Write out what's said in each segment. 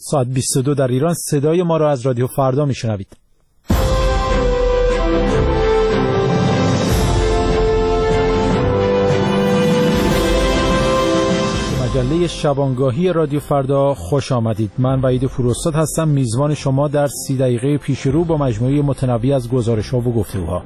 ساعت 22 در ایران. صدای ما را از رادیو فردا میشنوید. مجله شبانگاهی رادیو فردا خوش آمدید. من وحید فروستاد هستم، میزبان شما در 30 دقیقه پیش رو با مجموعه متنوع از گزارش‌ها و گفتگوها.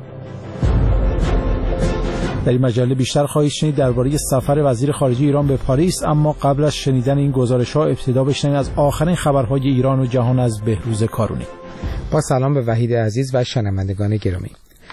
در این مجله بیشتر خواهید شنید درباره سفر وزیر خارجه ایران به پاریس، اما قبل از شنیدن این گزارش‌ها ابتدا بشنوید از آخرین خبرهای ایران و جهان از بهروز کارونی. با سلام به وحید عزیز و شنوندگان گرامی.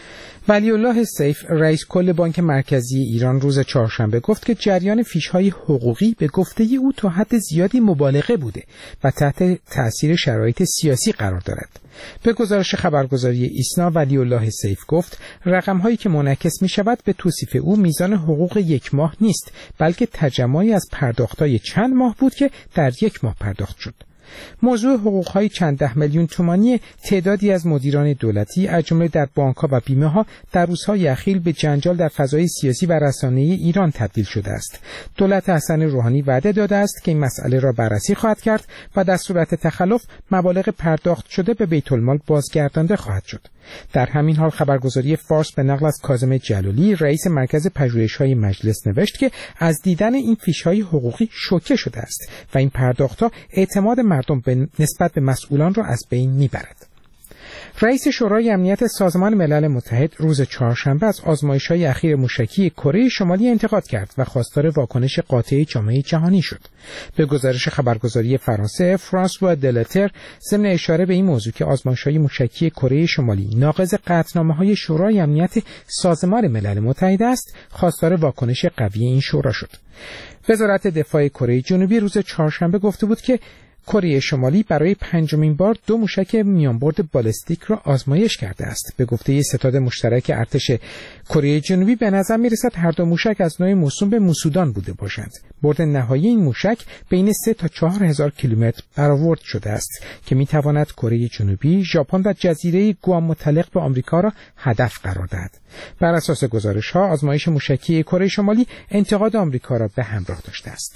ولی الله سیف رئیس کل بانک مرکزی ایران روز چهارشنبه گفت که جریان فیش‌های حقوقی به گفته او تا حد زیادی مبالغه بوده و تحت تأثیر شرایط سیاسی قرار دارد. به گزارش خبرگزاری ایسنا ولی الله سیف گفت رقم‌هایی که منعکس می‌شود به توصیف او میزان حقوق یک ماه نیست، بلکه تجمعی از پرداخت‌های چند ماه بود که در یک ماه پرداخت شد. موضوع حقوق‌های چند ده میلیون تومانی تعدادی از مدیران دولتی از جمله در بانک‌ها و بیمه‌ها در روزهای اخیر به جنجال در فضای سیاسی و رسانه‌ای ایران تبدیل شده است. دولت حسن روحانی وعده داده است که این مسئله را بررسی خواهد کرد و در صورت تخلف مبالغ پرداخت شده به بیت المال بازگردانده خواهد شد. در همین حال خبرگزاری فارس به نقل از کاظم جلالی رئیس مرکز پژوهش‌های مجلس نوشت که از دیدن این فیش‌های حقوقی شوکه شده است و این پرداخت‌ها اعتماد مردم به نسبت به مسئولان را از بین می‌برد. رئیس شورای امنیت سازمان ملل متحد روز چهارشنبه از آزمایش‌های اخیر موشکی کره شمالی انتقاد کرد و خواستار واکنش قاطع جامعه جهانی شد. به گزارش خبرگزاری فرانسه فرانسوا دلتر ضمن اشاره به این موضوع که آزمایش‌های موشکی کره شمالی ناقض قطعنامه‌های شورای امنیت سازمان ملل متحد است، خواستار واکنش قوی این شورا شد. وزارت دفاع کره جنوبی روز چهارشنبه گفته بود که کره شمالی برای پنجمین بار 2 موشک میانبرد بالستیک را آزمایش کرده است. به گفته ستاد مشترک ارتش کره جنوبی به نظر می‌رسد هر 2 موشک از نوع موسوم به موسودان بوده باشند. برد نهایی این موشک بین 3 تا 4000 کیلومتر برآورد شده است که می‌تواند کره جنوبی، ژاپن و جزیره گوام متعلق به آمریکا را هدف قرار دهد. بر اساس گزارش‌ها آزمایش موشکی کره شمالی انتقاد آمریکا را به همراه داشته است.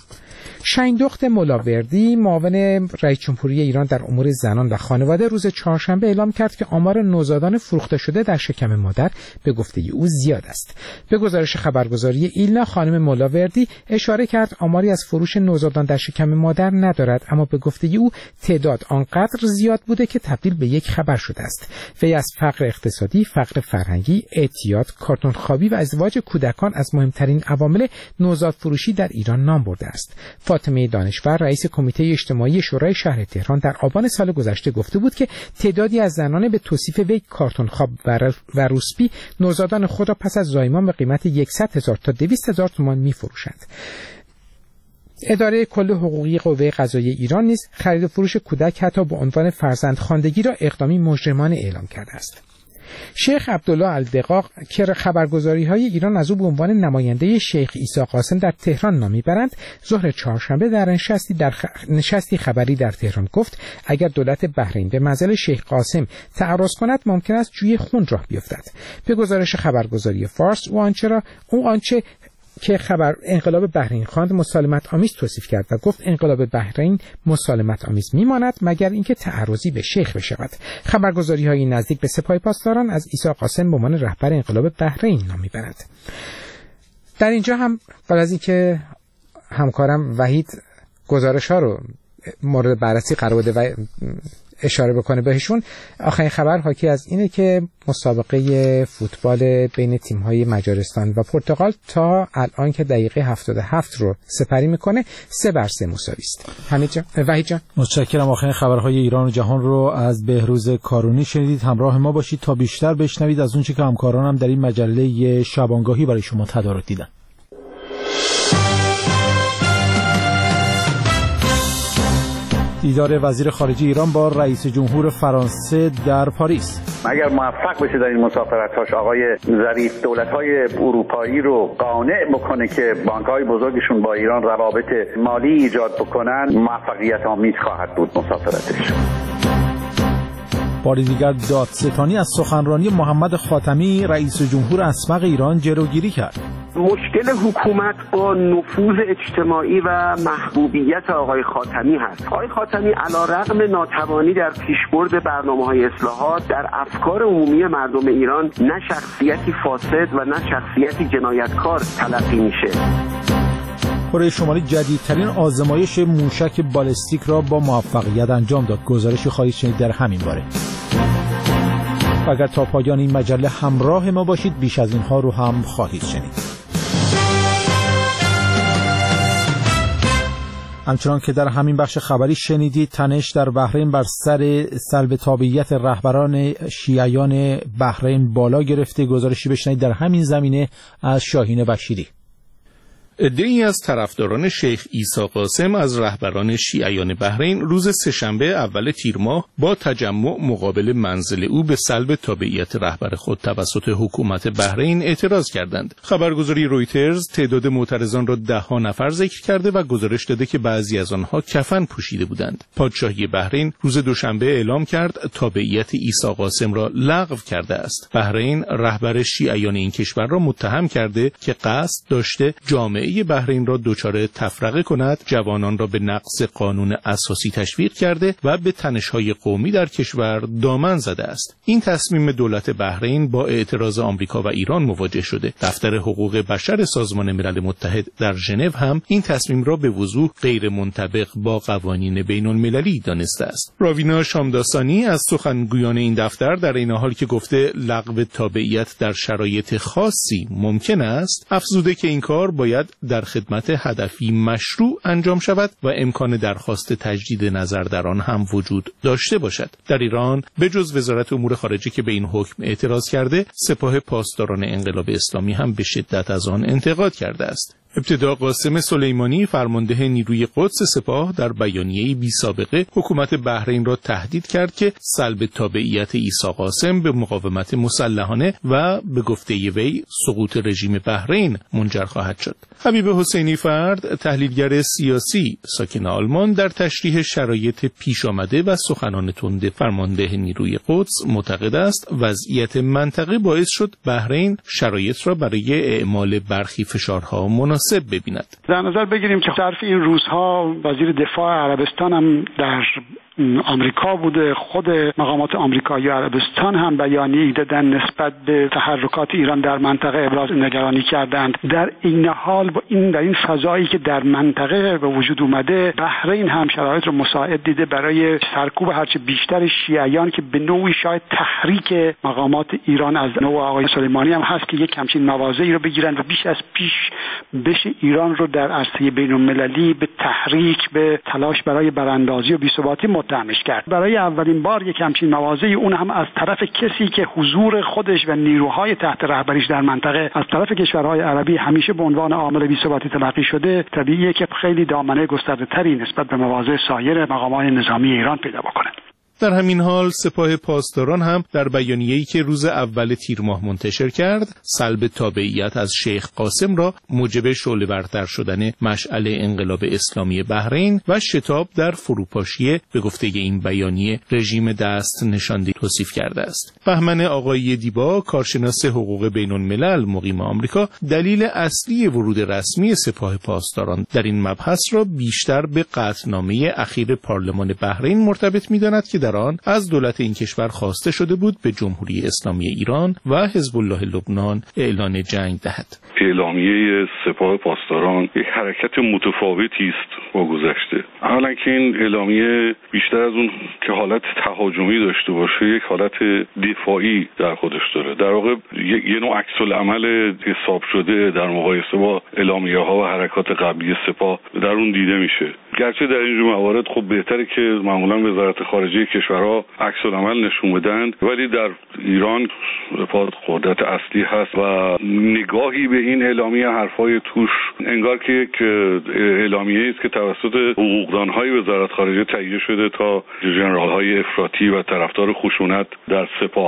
شاهین-دخت ملاوردی معاون رئیس جمهوری ایران در امور زنان و خانواده روز چهارشنبه اعلام کرد که آمار نوزادان فروخته شده در شکم مادر به گفته او زیاد است. به گزارش خبرگزاری ایلنا خانم ملاوردی اشاره کرد آماری از فروش نوزادان در شکم مادر ندارد، اما به گفته او تعداد آنقدر زیاد بوده که تبدیل به یک خبر شده است. وی از فقر اقتصادی، فقر فرهنگی، اعتیاد، کارتون خوابی و ازدواج کودکان از مهمترین عوامل نوزاد فروشی در ایران نام برده است. فاطمه دانشور رئیس کمیته اجتماعی شورای شهر تهران در آبان سال گذشته گفته بود که تعدادی از زنان به توصیف وی کارتون خواب و روسپی نوزادان خود را پس از زایمان به قیمت 100,000 تا 200,000 تومان می‌فروشند. اداره کل حقوقی قوه قضاییه ایران نیز خرید و فروش کودک حتی به عنوان فرزندخواندگی را اقدامی مجرمانه اعلام کرده است. شیخ عبدالله الدقاق که خبرگزاری‌های ایران از او به عنوان نماینده شیخ عیسی قاسم در تهران نام می‌برند، ظهر چهارشنبه در نشستی خبری در تهران گفت اگر دولت بحرین به منزل شیخ قاسم تعرض کند ممکن است جوی خون راه بیفتد. به گزارش خبرگزاری فارس او آنچه که خبر انقلاب بحرین خواند مسالمت آمیز توصیف کرد و گفت انقلاب بحرین مسالمت آمیز میماند مگر اینکه تعرضی به شیخ بشود. خبرگزاری‌های نزدیک به سپاه پاسداران از عیسی قاسم به عنوان رهبر انقلاب بحرین نام میبرند. در اینجا هم بعد از اینکه همکارم وحید گزارش‌ها رو مورد بررسی قرار بده و اشاره بکنه بهشون، آخرین خبر حاکی از اینه که مسابقه فوتبال بین تیم‌های مجارستان و پرتغال تا الان که دقیقه 77 رو سپری میکنه 3-3 مساوی است. وحید جان متشکرم. آخرین خبرهای ایران و جهان رو از بهروز کارونی شنیدید. همراه ما باشید تا بیشتر بشنوید از اون چه که همکارانم در این مجله شبانگاهی برای شما تدارک دیدن. دیدار وزیر خارجه ایران با رئیس جمهور فرانسه در پاریس. اگر موفق بشه در این مسافرت‌هاش آقای ظریف دولت‌های اروپایی رو قانع بکنه که بانک‌های بزرگشون با ایران روابط مالی ایجاد بکنن، موفقیت آمیز خواهد بود مسافرتش. بار دیگر دادستانی از سخنرانی محمد خاتمی رئیس جمهور اسبق ایران جلوگیری کرد. مشکل حکومت با نفوذ اجتماعی و محبوبیت آقای خاتمی هست. آقای خاتمی علیرغم ناتوانی در پیشبرد برنامه‌های اصلاحات در افکار عمومی مردم ایران نه شخصیتی فاسد و نه شخصیتی جنایتکار تلقی میشه. کره شمالی جدیدترین آزمایش موشک بالستیک را با موفقیت انجام داد. گزارشی خواهید شنید در همین باره. اگر تا پایان این مجله همراه ما باشید بیش از اینها رو هم خواهید شنید. همچنان که در همین بخش خبری شنیدید، تنش در بحرین بر سر سلب تابعیت رهبران شیعیان بحرین بالا گرفته. گزارشی بشنوید در همین زمینه از شاهین بشیری. عده‌ای از طرفداران شیخ عیسی قاسم از رهبران شیعیان بحرین روز سه‌شنبه اول تیر ماه با تجمع مقابل منزل او به سلب تابعیت رهبر خود توسط حکومت بحرین اعتراض کردند. خبرگزاری رویترز تعداد معترضان را 10 نفر ذکر کرده و گزارش داده که بعضی از آنها کفن پوشیده بودند. پادشاهی بحرین روز دوشنبه اعلام کرد تابعیت عیسی قاسم را لغو کرده است. بحرین رهبر شیعیان این کشور را متهم کرده که قصد داشته جامعه بحرین را دچار تفرقه کند، جوانان را به نقض قانون اساسی تشویق کرده و به تنش‌های قومی در کشور دامن زده است. این تصمیم دولت بحرین با اعتراض آمریکا و ایران مواجه شده. دفتر حقوق بشر سازمان ملل متحد در ژنو هم این تصمیم را به وضوح غیر منطبق با قوانین بین‌المللی دانسته است. راوینا شامداسانی از سخنگویان این دفتر در این حال که گفته لغو تابعیت در شرایط خاصی ممکن است، افزوده که این کار باید در خدمت هدفی مشروع انجام شود و امکان درخواست تجدید نظر در آن هم وجود داشته باشد. در ایران به جز وزارت امور خارجه که به این حکم اعتراض کرده، سپاه پاسداران انقلاب اسلامی هم به شدت از آن انتقاد کرده است. ابتدا قاسم سلیمانی فرمانده نیروی قدس سپاه در بیانیه‌ای بی‌سابقه حکومت بحرین را تهدید کرد که سلب تابعیت عیسی قاسم به مقاومت مسلحانه و به گفته وی سقوط رژیم بحرین منجر خواهد شد. حبیب حسینی فرد، تحلیلگر سیاسی ساکن آلمان، در تشریح شرایط پیش آمده و سخنان تند فرمانده نیروی قدس معتقد است وضعیت منطقه باعث شد بحرین شرایط را برای اعمال برخی فشارها مناسب ببیند. در نظر بگیریم که ظرف این روزها وزیر دفاع عربستان هم در آمریکا بوده، خود مقامات آمریکایی و عربستان هم بیانیه‌ای دادن نسبت به تحرکات ایران در منطقه ابراز نگرانی کردند. در این حال در این فضایی که در منطقه به وجود اومده، بحرین هم شرایط رو مساعد دیده برای سرکوب هرچه بیشتر شیعیان که به نوعی شاید تحریک مقامات ایران از نوع آقای سلیمانی هم هست که یک همچین مواضعی رو بگیرن و بیش از پیش بشه ایران رو در عرصه بین‌المللی به تحریک، به تلاش برای براندازی و بی‌ثباتی متهمش کرد. برای اولین بار یک همچین مواضعی، اون هم از طرف کسی که حضور خودش و نیروهای تحت رهبریش در منطقه از طرف کشورهای عربی همیشه به عنوان عامل بی‌ثباتی تلقی شده، طبیعیه که خیلی دامنه گسترده‌تری نسبت به مواضع سایر مقامات نظامی ایران پیدا بکنه. در همین حال سپاه پاسداران هم در بیانیه‌ای که روز اول تیر ماه منتشر کرد، سلب تابعیت از شیخ قاسم را موجب شعله‌ورتر شدن مشعل انقلاب اسلامی بحرین و شتاب در فروپاشی به گفته این بیانیه رژیم دست نشانده توصیف کرده است. بهمن آقایی دیبا، کارشناس حقوق بین‌الملل مقیم آمریکا، دلیل اصلی ورود رسمی سپاه پاسداران در این مبحث را بیشتر به قطعنامه اخیر پارلمان بحرین مرتبط می‌داند که در آن از دولت این کشور خواسته شده بود به جمهوری اسلامی ایران و حزب الله لبنان اعلان جنگ دهد. اعلامیه سپاه پاسداران یک حرکت متفاوتی است با گذشته. اولا که این اعلامیه بیشتر از اون که حالت تهاجمی داشته باشه، یک حالت دفاعی در خودش داره. در واقع یه نوع عکس العمل حساب شده در مقایسه با اعلامیه‌ها و حرکات قبلی سپاه در اون دیده میشه. گرچه در این موارد خب بهتره که معمولا وزارت خارجه کشورها عکس العمل نشون بدن، ولی در ایران قدرت اصلی هست و نگاهی به این اعلامیه، حرفای توش انگار که یک اعلامیه است که توسط حقوقدان‌های وزارت خارجه تهیه شده تا ژنرال‌های افراطی و طرفدار خشونت در سپاه.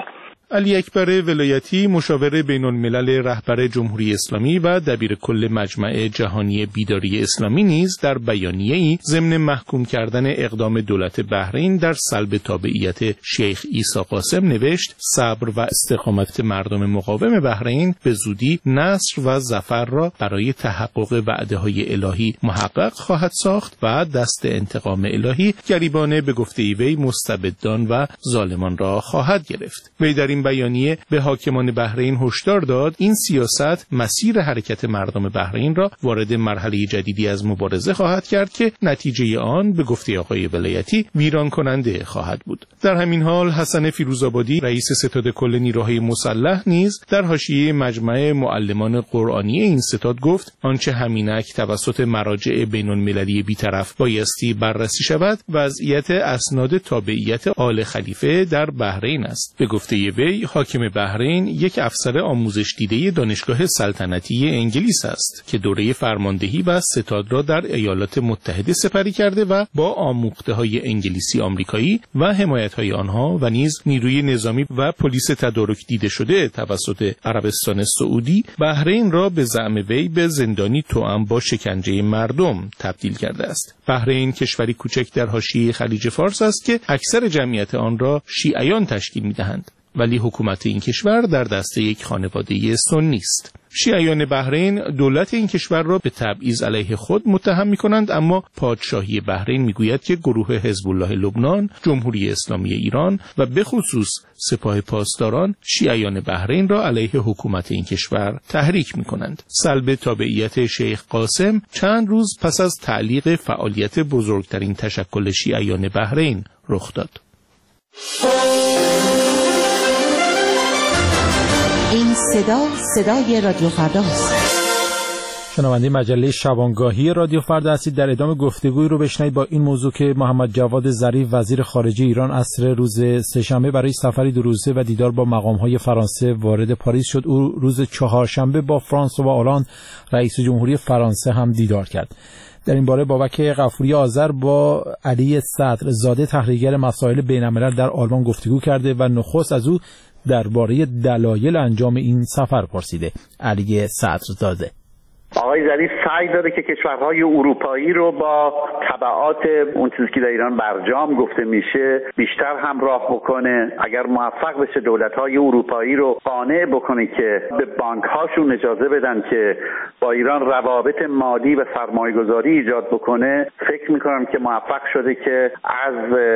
علی اکبر ولایتی مشاور بین الملل رهبر جمهوری اسلامی و دبیر کل مجمع جهانی بیداری اسلامی نیز در بیانیه‌ای ضمن محکوم کردن اقدام دولت بحرین در سلب تابعیت شیخ عیسی قاسم نوشت: صبر و استقامت مردم مقاوم بحرین به زودی نصر و ظفر را برای تحقق وعده‌های الهی محقق خواهد ساخت و دست انتقام الهی گریبانه به گفته وی مستبدان و ظالمان را خواهد گرفت. وی در این بیانیه به حاکمان بحرین هشدار داد این سیاست مسیر حرکت مردم بحرین را وارد مرحله جدیدی از مبارزه خواهد کرد که نتیجه آن به گفته آقای ولایتی ویران کننده خواهد بود. در همین حال حسن فیروزآبادی رئیس ستاد کل نیروهای مسلح نیز در حاشیه مجمع معلمان قرآنی این ستاد گفت آنچه همینک توسط مراجع بین‌المللی بی‌طرف بایستی بررسی شود وضعیت اسناد تابعیت آل خلیفه در بحرین است. به گفته وی حاکم بحرین یک افسر آموزش دیده دانشگاه سلطنتی انگلیس است که دوره فرماندهی و ستاد را در ایالات متحده سپری کرده و با آموخته‌های انگلیسی آمریکایی و حمایت‌های آنها و نیز نیروی نظامی و پلیس تدارک دیده شده توسط عربستان سعودی بحرین را به زعم وی به زندانی توأم با شکنجه مردم تبدیل کرده است. بحرین کشوری کوچک در حاشیه خلیج فارس است که اکثر جمعیت آن را شیعیان تشکیل می‌دهند، ولی حکومت این کشور در دست یک خانواده سنی است. شیعیان بحرین دولت این کشور را به تبعیض علیه خود متهم می‌کنند، اما پادشاهی بحرین می‌گوید که گروه حزب الله لبنان، جمهوری اسلامی ایران و به خصوص سپاه پاسداران شیعیان بحرین را علیه حکومت این کشور تحریک می‌کنند. سلب تابعیت شیخ قاسم چند روز پس از تعلیق فعالیت بزرگترین تشکل شیعیان بحرین رخ داد. این صدای رادیو فرداست. شنونده مجله شبانگاهی رادیو فردا هستید. در ادامه گفتگوی رو بشنوید با این موضوع که محمد جواد ظریف وزیر خارجه ایران عصر روز سه‌شنبه برای سفری 2 روزه و دیدار با مقام‌های فرانسه وارد پاریس شد. او روز چهارشنبه با فرانسوا آلان رئیس جمهوری فرانسه هم دیدار کرد. در این باره بابک غفوری آذر با علی صدرزاده تحلیلگر مسائل بین‌الملل در آلمان گفتگو کرده و نخست از او درباره دلایل انجام این سفر پرسیده. علی صدرزاده: آقای ظریف سعی داره که کشورهای اروپایی رو با تبعات اون چیزی که در ایران برجام گفته میشه بیشتر همراه بکنه. اگر موفق بشه دولت‌های اروپایی رو قانع بکنه که به بانک‌هاشون اجازه بدن که با ایران روابط مالی و سرمایه‌گذاری ایجاد بکنه، فکر می‌کنم که موفق شده که از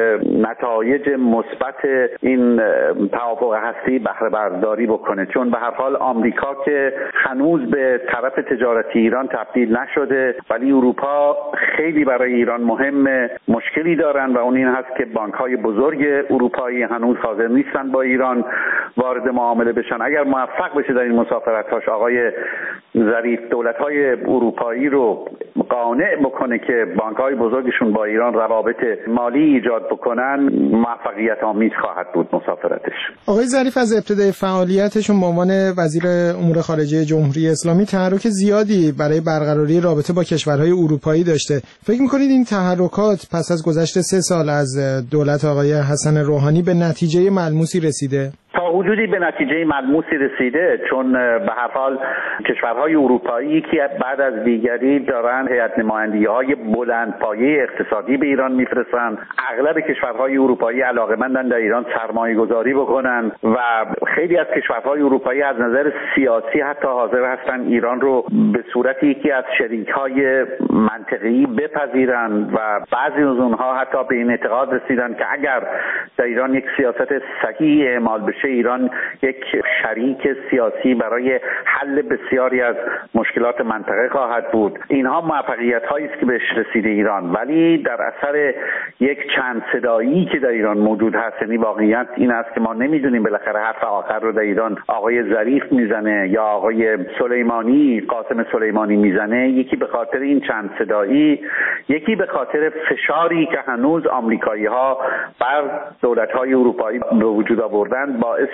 نتایج مثبت این توافق هستی بهره برداری بکنه، چون به هر حال آمریکا که هنوز به طرف تجارت ایران تبدیل نشده، ولی اروپا خیلی برای ایران مهمه. مشکلی دارن و اون این هست که بانک‌های بزرگ اروپایی هنوز حاضر نیستن با ایران وارد معامله بشن. اگر موفق بشه در این مسافرت‌هاش آقای ظریف دولت‌های اروپایی رو قانع بکنه که بانک‌های بزرگشون با ایران روابط مالی ایجاد بکنن، موفقیت آمیز خواهد بود مسافرتش. آقای ظریف از ابتدای فعالیتشون به عنوان وزیر امور خارجه جمهوری اسلامی تحرک زیادی برای برقراری رابطه با کشورهای اروپایی داشته. فکر می‌کنید این تحرکات پس از گذشت 3 سال از دولت آقای حسن روحانی به نتیجه ملموسی رسیده؟ تا حدودی به نتیجه ملموسی رسیده، چون به هر حال کشورهای اروپایی که بعد از دیگری دارن هیئت نمایندگی‌های بلندپایه اقتصادی به ایران میفرستن. اغلب کشورهای اروپایی علاقه‌مندن در ایران سرمایه‌گذاری بکنن و خیلی از کشورهای اروپایی از نظر سیاسی حتی حاضر هستن ایران رو به صورت یکی از شریک‌های منطقه‌ای بپذیرن و بعضی از اونها حتی به این اعتقاد رسیدن که اگر در ایران یک سیاست صحیح اعمال بشه ایران یک شریک سیاسی برای حل بسیاری از مشکلات منطقه خواهد بود. اینها موفقیت‌هایی است که بهش رسیده ایران، ولی در اثر یک چند صدایی که در ایران موجود هست، یعنی واقعیت این است که ما نمیدونیم بالاخره حرف آخر رو در ایران آقای ظریف میزنه یا آقای سلیمانی، قاسم سلیمانی میزنه، یکی به خاطر این چند صدایی، یکی به خاطر فشاری که هنوز آمریکایی‌ها بر دولت‌های اروپایی به وجود آوردن باعث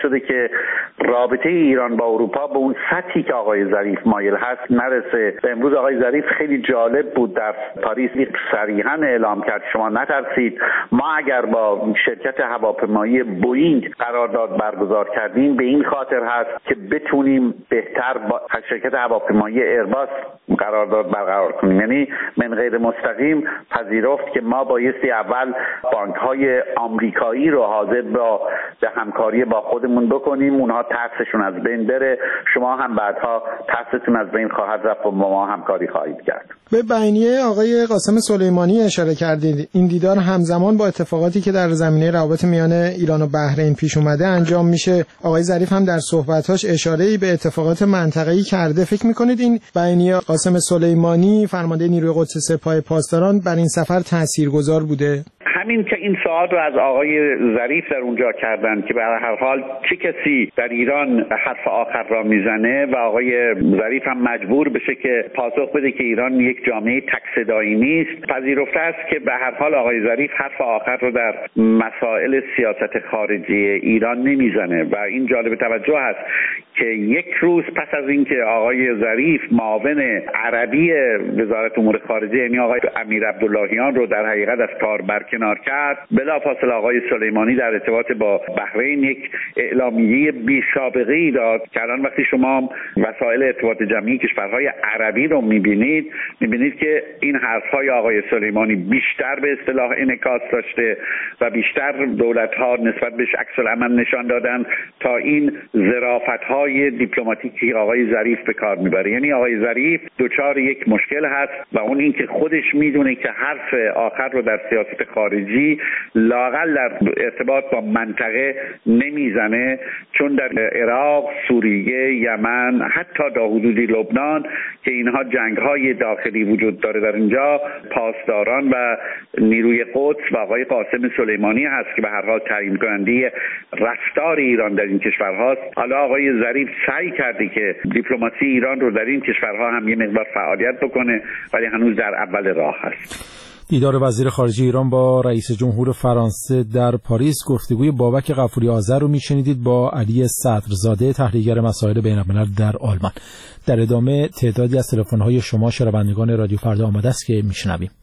شده که رابطه ایران با اروپا به اون سطحی که آقای ظریف مایل هست نرسه. امروز آقای ظریف خیلی جالب بود در پاریس صریحاً اعلام کرد شما نترسید، ما اگر با شرکت هواپیمایی بوئینگ قرارداد برگزار کردیم به این خاطر هست که بتونیم بهتر با شرکت هواپیمایی ایرباس قرارداد برقرار کنیم. یعنی من غیر مستقیم پذیرفت که ما بایستی اول بانک‌های آمریکایی رو حاضر به همکاری با خودمون بکنیم، اونها ترسشون از بین بره، شما هم بعدها ترستون از بین خواهد رفت و با ما همکاری خواهید کرد. به بیانیه آقای قاسم سلیمانی اشاره کردید. این دیدار همزمان با اتفاقاتی که در زمینه روابط میان ایران و بحرین پیش اومده انجام میشه. آقای ظریف هم در صحبتاش اشاره‌ای به اتفاقات منطقه‌ای کرده. فکر می‌کنید این بیانیه قاسم سلیمانی فرمانده نیروی قدس سپاه پاسداران بر این سفر تاثیرگذار بوده؟ همین که این سوال رو از آقای ظریف در اونجا کردن که به هر حال چه کسی در ایران حرف آخر را میزنه و آقای ظریف هم مجبور بشه که پاسخ بده که ایران یک جامعه تک صدایی نیست، پذیرفته است که به هر حال آقای ظریف حرف آخر رو در مسائل سیاست خارجی ایران نمیزنه و این جالب توجه است که یک روز پس از اینکه آقای ظریف معاون عربی وزارت امور خارجه یعنی آقای امیر عبداللهیان رو در حقیقت از کار برکنار کرد، بلافاصله آقای سلیمانی در ارتباط با بحرین یک اعلامیه بی سابقه ای داد که الان وقتی شما وسایل ارتباط جمعی کشورهای عربی رو میبینید که این حرفهای آقای سلیمانی بیشتر به اصطلاح انعکاس داشته و بیشتر دولت‌ها نسبت بهش عکس العمل نشان دادن تا این ظرافت‌های دیپلماتیکی آقای ظریف به کار میبره. یعنی آقای ظریف دچار یک مشکل هست و اون این که خودش میدونه که حرف آخر رو در سیاست خارجی لااقل در ارتباط با منطقه نمیزنه، چون در عراق، سوریه، یمن، حتی تا حدودی لبنان که اینها جنگ‌های داخلی وجود داره در اینجا پاسداران و نیروی قدس و آقای قاسم سلیمانی هست که به هر حال تعیین کننده رفتار ایران در این کشورهاست. حالا آقای ظریف سعی کرده که دیپلماسی ایران رو در این کشورها هم یه مقدار فعالیت بکنه ولی هنوز در اول راه هست. دیدار وزیر خارجه ایران با رئیس جمهور فرانسه در پاریس. گفتگوی بابک غفوری آذر رو میشنیدید با علی صدرزاده تحلیلگر مسائل بین‌الملل در آلمان. در ادامه تعدادی از تلفن‌های شما شنوندگان رادیو فردا آماده است که میشنویم.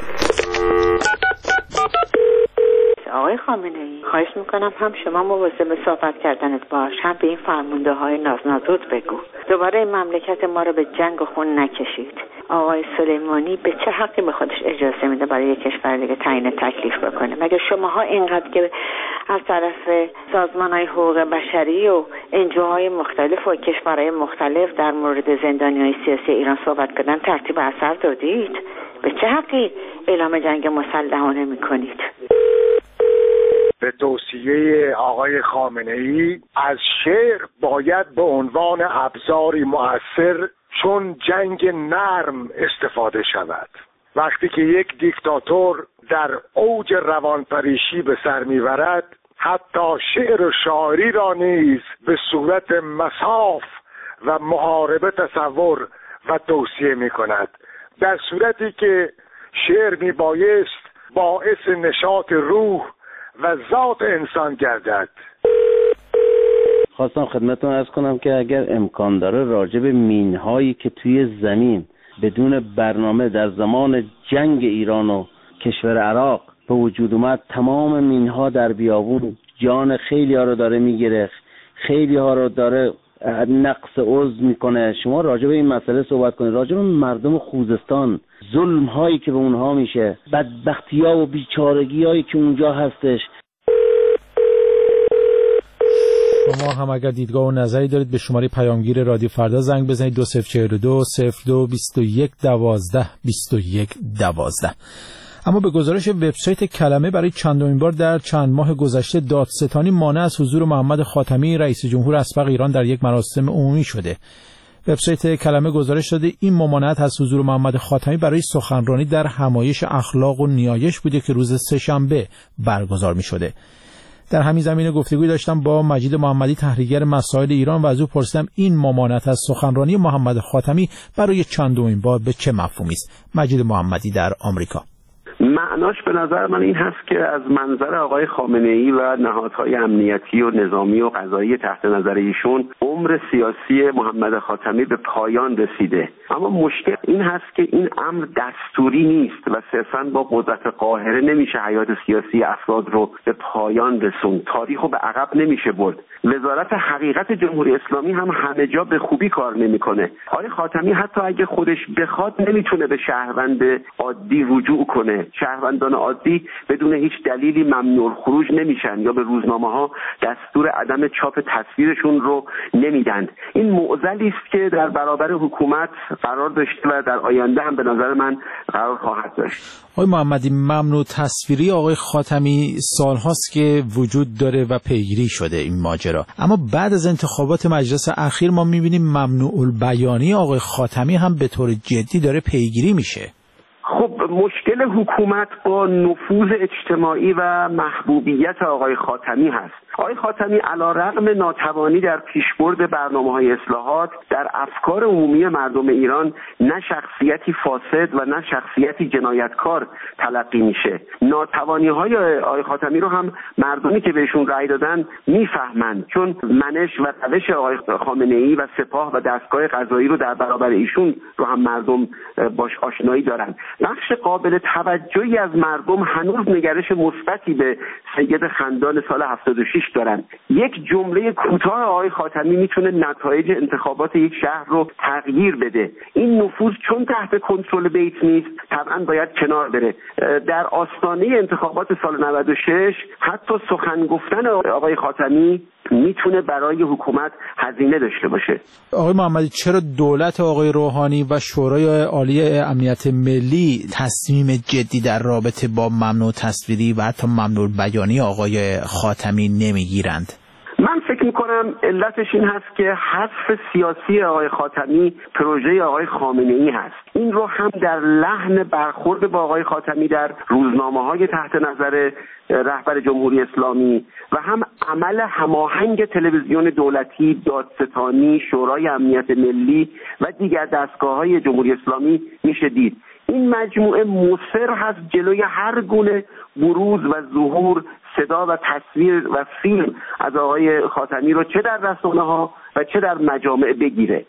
آقای خامنه‌ای خواهش میکنم هم شما مواظب صحبت کردنت باش، هم به این فرمانده های نازنازود بگو دوباره این مملکت ما رو به جنگ و خون نکشید. آقای سلیمانی به چه حقی به خودش اجازه میده برای یک کشور دیگه تعیین تکلیف بکنه؟ مگه شماها اینقدر که از طرف سازمان‌های حقوق بشری و انجوهای مختلف و کشورهای مختلف در مورد زندانیان سیاسی ایران صحبت کردن ترتیب اثر دادید؟ به چه حقی اعلام جنگ مسلحانه میکنید؟ به توصیه آقای خامنه‌ای از شعر باید به عنوان ابزاری مؤثر چون جنگ نرم استفاده شود. وقتی که یک دیکتاتور در اوج روانپریشی به سر میبرد حتی شعر و شاعری را نیز به صورت مصاف و محاربه تصور و توصیه میکند، در صورتی که شعر میبایست باعث نشاط روح و ذات انسان گردد. خواستم خدمتتون عرض کنم که اگر امکان داره راجع به مین‌هایی که توی زمین بدون برنامه در زمان جنگ ایران و کشور عراق به وجود اومد، تمام مین‌ها در بیابون جان خیلی‌ها رو داره میگیره، خیلی‌ها رو داره نقص عضو میکنه. شما راجع به این مسئله صحبت کنید، راجع به مردم خوزستان، ظلم هایی که به اونها میشه، بدبختی ها و بیچارگی هایی که اونجا هستش. شما هم اگر دیدگاه و نظری دارید به شماره پیامگیر رادیو فردا زنگ بزنید 2042 02 21 12 21 12. اما به گزارش وبسایت کلمه برای چندمین بار در چند ماه گذشته دادستانی مانع از حضور محمد خاتمی رئیس جمهور اسبق ایران در یک مراسم عمومی شده. وبسایت کلمه گزارش داده این ممانعت از حضور محمد خاتمی برای سخنرانی در همایش اخلاق و نیایش بوده که روز سه‌شنبه برگزار می‌شده. در همین زمینه گفتگوی داشتم با مجید محمدی تحلیلگر مسائل ایران و از او پرسیدم این ممانعت از سخنرانی محمد خاتمی برای چندمین بار به چه مفهومی است. مجید محمدی در آمریکا. معناش به نظر من این هست که از منظر آقای خامنه‌ای و نهادهای امنیتی و نظامی و قضایی تحت نظر ایشون عمر سیاسی محمد خاتمی به پایان رسیده. اما مشکل این هست که این امر دستوری نیست و صرفاً با قدرت قاهره نمیشه حیات سیاسی افراد رو به پایان رسوند. تاریخ رو به عقب نمیشه برد. وزارت حقیقت جمهوری اسلامی هم همه جا به خوبی کار نمیکنه. آقای خاتمی حتی اگه خودش بخواد نمیتونه به شهروند عادی رجوع کنه. شهروندان عادی بدون هیچ دلیلی ممنوع خروج نمیشن یا به روزنامه‌ها دستور عدم چاپ تصویرشون رو نمیدن. این معضلی است که در برابر حکومت قرار داشته و در آینده هم به نظر من قرار خواهد داشت. آقای محمدی، ممنوع تصویری آقای خاتمی سالهاست که وجود داره و پیگیری شده این ماجرا، اما بعد از انتخابات مجلس اخیر ما میبینیم ممنوع البیانی آقای خاتمی هم به طور جدی داره پیگیری میشه. خب مشکل حکومت با نفوذ اجتماعی و محبوبیت آقای خاتمی هست. آقای خاتمی علیرغم ناتوانی در پیشبرد برنامه‌های اصلاحات در افکار عمومی مردم ایران نه شخصیتی فاسد و نه شخصیتی جنایتکار تلقی میشه. ناتوانی‌های آقای خاتمی رو هم مردمی که بهشون رأی دادن میفهمند، چون منش و روش آقای خامنه‌ای و سپاه و دستگاه قضایی رو در برابر ایشون رو هم مردم باش آشنایی دارن. بخش قابل توجهی از مردم هنوز نگرش مثبتی به سید خندان سال 76 دارن. یک جمله کوتاه آقای خاتمی میتونه نتایج انتخابات یک شهر رو تغییر بده. این نفوذ چون تحت کنترل بیت نیست طبعا باید کنار بره. در آستانه انتخابات سال 96 حتی سخن گفتن آقای خاتمی میتونه برای حکومت هزینه داشته باشه. آقای محمدی، چرا دولت آقای روحانی و شورای عالی امنیت ملی تصمیم جدی در رابطه با ممنوع تصویری و حتی ممنوع بیانی آقای خاتمی نمیگیرند؟ من فکر میکنم علتش این هست که حذف سیاسی آقای خاتمی پروژه آقای خامنه‌ای هست. این رو هم در لحن برخورد با آقای خاتمی در روزنامه‌های تحت نظر رهبر جمهوری اسلامی و هم عمل هماهنگ تلویزیون دولتی، دادستانی، شورای امنیت ملی و دیگر دستگاه‌های جمهوری اسلامی میشه دید. این مجموعه مصر هست جلوی هر گونه بروز و ظهور صدا و تصویر و فیلم از آقای خاتمی رو چه در رسانه‌ها و چه در مجامع بگیره.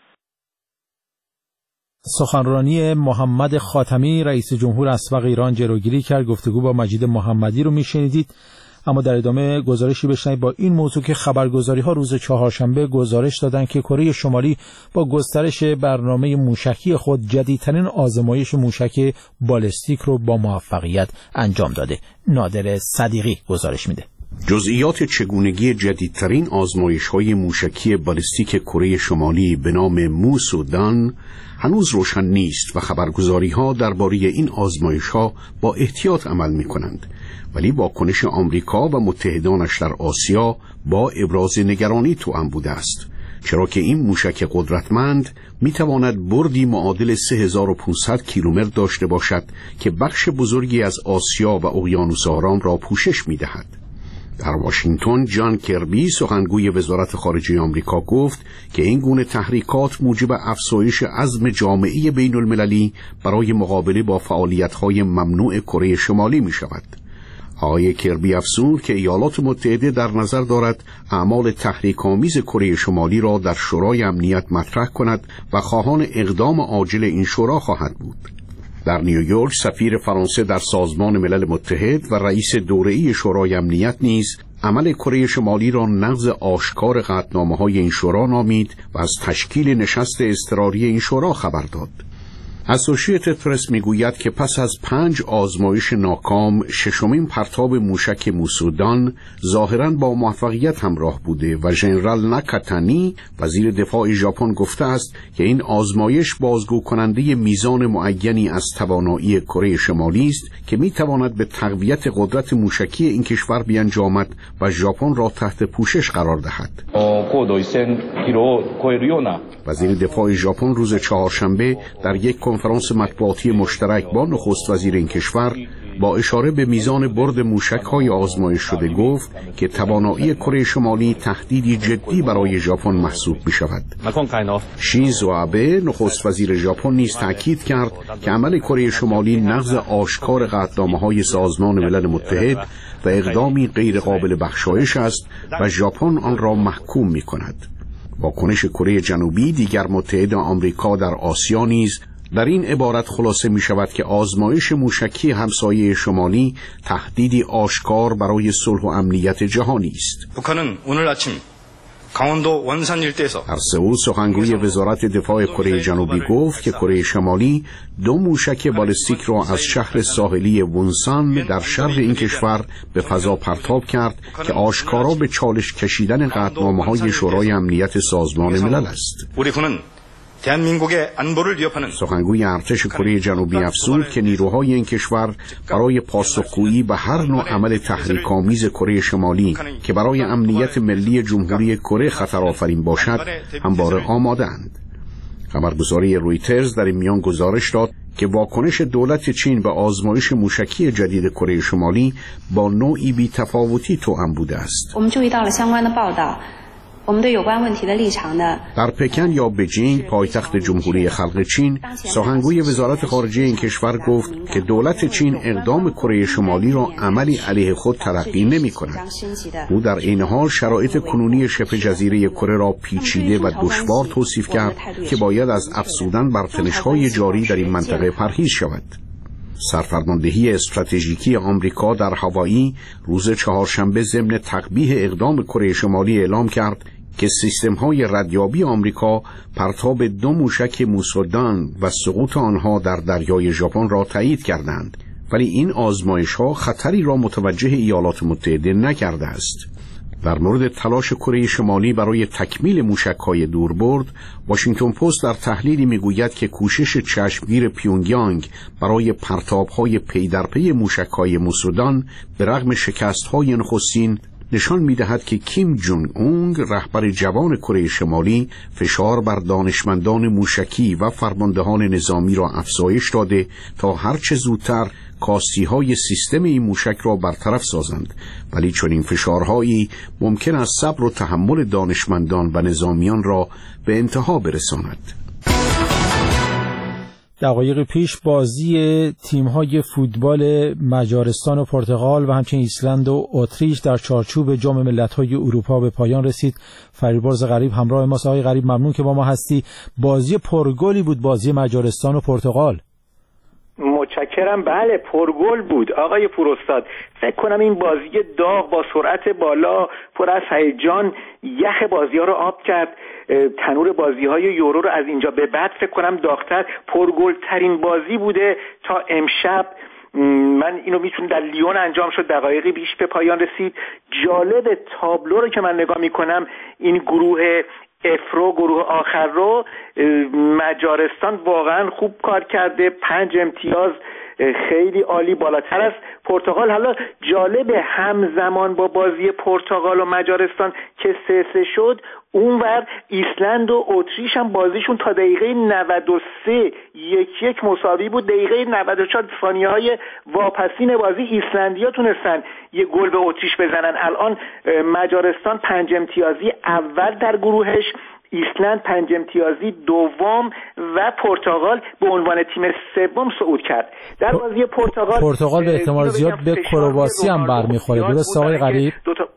سخنرانی محمد خاتمی رئیس جمهور اسبق ایران جلوگیری کرد. گفتگو با مجید محمدی رو میشنیدید. اما در ادامه گزارشی بشنوید با این موضوع که خبرگزاری‌ها روز چهارشنبه گزارش دادند که کره شمالی با گسترش برنامه موشکی خود جدیدترین آزمایش موشک بالستیک رو با موفقیت انجام داده. نادر صدیقی گزارش میده. جزئیات چگونگی جدیدترین آزمایش‌های موشکی بالستیک کره شمالی به نام موس و دان هنوز روشن نیست و خبرگزاری‌ها درباره این آزمایش‌ها با احتیاط عمل می‌کنند، ولی واکنش آمریکا و متحدانش در آسیا با ابراز نگرانی توأم بوده است، چرا که این موشک قدرتمند می‌تواند بردی معادل 3500 کیلومتر داشته باشد که بخش بزرگی از آسیا و اقیانوس آرام را پوشش می‌دهد. در واشنگتن جان کربی سخنگوی وزارت خارجه آمریکا گفت که این گونه تحریکات موجب افزایش عزم جامعه بین المللی برای مقابله با فعالیت‌های ممنوع کره شمالی می‌شود. آقای کربی افزود که ایالات متحده در نظر دارد اعمال تحریک‌آمیز کره شمالی را در شورای امنیت مطرح کند و خواهان اقدام عاجل این شورا خواهد بود. در نیویورک سفیر فرانسه در سازمان ملل متحد و رئیس دوره‌ای شورای امنیت نیز عمل کره شمالی را نقض آشکار قطعنامه‌های این شورا نامید و از تشکیل نشست اضطراری این شورا خبر داد. اسوشییتد پرس میگوید که پس از 5 آزمایش ناکام، ششمین پرتاب موشک موسودان ظاهراً با موفقیت همراه بوده و ژنرال ناکاتانی وزیر دفاع ژاپن گفته است که این آزمایش بازگو کننده میزان معینی از توانایی کره شمالی است که میتواند به تقویت قدرت موشکی این کشور بیانجامد و ژاپن را تحت پوشش قرار دهد. وزیر دفاع ژاپن روز چهارشنبه در یک کنفرانس مطبوعاتی مشترک با نخست وزیر این کشور با اشاره به میزان برد موشک‌های آزمایش شده گفت که توانایی کره شمالی تهدیدی جدی برای ژاپن محسوب می‌شود. شینزو آبه نخست وزیر ژاپن نیز تاکید کرد که عمل کره شمالی نقض آشکار قطعنامه‌های سازمان ملل متحد و اقدامی غیر قابل بخشایش است و ژاپن آن را محکوم می‌کند. واکنش کره جنوبی دیگر متحد آمریکا در آسیا نیز در این عبارت خلاصه می شود که آزمایش موشکی همسایه شمالی تهدیدی آشکار برای صلح و امنیت جهانی است. در سئول سخنگوی وزارت دفاع کره جنوبی گفت که کره شمالی 2 موشک بالستیک را از شهر ساحلی وونسان در شرق این کشور به فضا پرتاب کرد که آشکارا به چالش کشیدن قطعنامه‌های شورای امنیت سازمان ملل است. سخنگوی ارتش کره جنوبی افزود که نیروهای این کشور برای پاسخگویی به هر نوع عمل تحریک‌آمیز کره شمالی که برای امنیت ملی جمهوری کره خطرآفرین باشد همواره آماده‌اند. خبرگزاری رویترز در این میان گزارش داد که واکنش دولت چین به آزمایش موشکی جدید کره شمالی با نوعی بی‌تفاوتی توأم بوده است. در پکن یا بجینگ پایتخت جمهوری خلق چین، سخنگوی وزارت خارجه این کشور گفت که دولت چین اقدام کره شمالی را عملی علیه خود تلقی نمی کند. او در این حال شرایط کنونی شبه جزیره کره را پیچیده و دشوار توصیف کرد که باید از افزودن بر تنش‌های جاری در این منطقه پرهیز شود. سرفرماندهی استراتژیکی آمریکا در هاوایی روز چهارشنبه ضمن تقبیح اقدام کره شمالی اعلام کرد که سیستم‌های ردیابی آمریکا پرتاب 2 موشک موسودان و سقوط آنها در دریای ژاپن را تایید کردند، ولی این آزمایش‌ها خطری را متوجه ایالات متحده نکرده است. در مورد تلاش کره شمالی برای تکمیل موشک‌های دوربرد، واشنگتن پست در تحلیلی می‌گوید که کوشش چشمگیر پیونگیانگ برای پرتاب‌های پی در پی موشک‌های موسودان به رغم شکست‌های نخستین نشان می‌دهد که کیم جونگ اون رهبر جوان کره شمالی فشار بر دانشمندان موشکی و فرماندهان نظامی را افزایش داده تا هرچه زودتر کاستی‌های سیستم این موشک را برطرف سازند، ولی چنین فشارهایی ممکن است صبر و تحمل دانشمندان و نظامیان را به انتها برساند. دقایق پیش بازی تیم‌های فوتبال مجارستان و پرتغال و همچنین ایسلند و اتریش در چارچوب جام ملت‌های اروپا به پایان رسید. فریبرز غریب همراه ماست. آقای غریب ممنون که با ما هستی. بازی پرگلی بود بازی مجارستان و پرتغال. متشکرم. بله پرگل بود آقای پوراستاد. فکر کنم این بازی داغ با سرعت بالا پر از هیجان یخ بازی‌ها رو آب کرد. تنور بازی‌های یورو رو از اینجا به بعد فکر کنم داغ‌تر پرگل‌ترین بازی بوده تا امشب. من اینو میتونم در لیون انجام شد، دقایقی بیش به پایان رسید. جالب تابلو رو که من نگاه میکنم این گروه افرو، گروه آخر رو مجارستان واقعا خوب کار کرده، 5 امتیاز خیلی عالی بالاتر از پرتغال. حالا جالب همزمان با بازی پرتغال و مجارستان که 3-3 شد اونور ایسلند و اتریش هم بازیشون تا دقیقه 93 1-1 مساوی بود. دقیقه 94 ثانیه‌های واپسین بازی ایسلندیا تونستن یه گل به اتریش بزنن. الان مجارستان 5 امتیازی اول در گروهش، ایسلند 5 امتیازی دوم و پرتغال به عنوان تیم سوم صعود کرد. در بازی پرتغال به احتمال زیاد به کرواسی هم برمیخوره. درست آقای غریب؟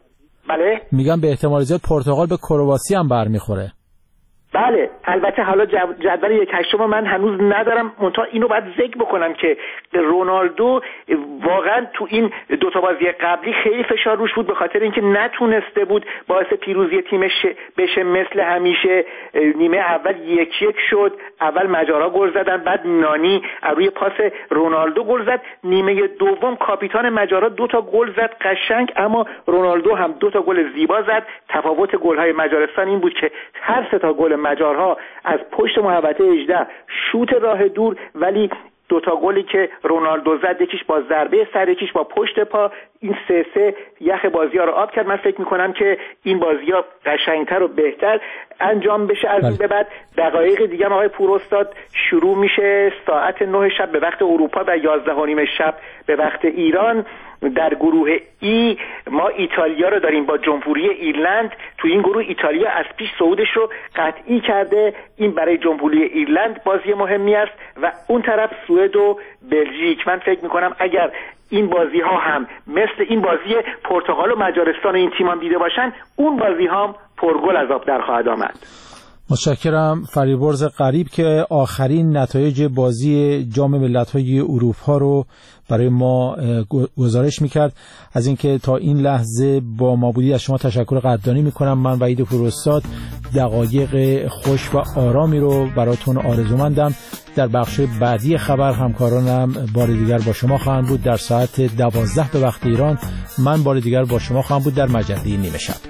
بله میگم به احتمال زیاد پرتغال به کرواسی هم برمیخوره. بله البته حالا جدول 1/8 من هنوز ندارم، منتها اینو باید ذکر بکنم که رونالدو واقعا تو این 2 بازی قبلی خیلی فشار روش بود به خاطر اینکه نتونسته بود باعث پیروزی تیمش بشه. مثل همیشه نیمه اول 1-1 شد، اول مجارا گل زدن، بعد نانی روی پاس رونالدو گل زد. نیمه دوم کاپیتان مجارا 2 گل زد قشنگ، اما رونالدو هم 2 گل زیبا زد. تفاوت گل‌های مجارستان این بود که هر 3 گل مجارها از پشت محوطه 18 شوت راه دور، ولی دوتا گلی که رونالدو زد، یکیش با ضربه سر، یکیش با پشت پا، این سه یخ بازی‌ها رو آب کرد. من فکر می‌کنم که این بازی‌ها قشنگتر و بهتر انجام بشه. از این به بعد دقایق دیگه آقای پوراستاد شروع میشه ساعت 9 شب به وقت اروپا و 11:30 شب به وقت ایران. در گروه ای ما ایتالیا رو داریم با جمهوری ایرلند. تو این گروه ایتالیا از پیش صعودش رو قطعی کرده، این برای جمهوری ایرلند بازی مهمی است و اون طرف سوئد و بلژیک. من فکر میکنم اگر این بازی ها هم مثل این بازی پرتغال و مجارستان و این تیمان دیده باشن، اون بازی ها هم پرگل از آب در خواهد آمد. متشکرم. فریبرز غریب که آخرین نتایج بازی جام ملت‌های اروپا رو برای ما گزارش میکرد. از اینکه تا این لحظه با ما بودید از شما تشکر قدردانی میکنم. من وحید پوراستاد دقایق خوش و آرامی رو براتون آرزومندم. در بخش بعدی خبر همکارانم بار دیگر با شما خواهند بود. در ساعت 12 به وقت ایران من بار دیگر با شما خواهم بود در مجله نیمه شب.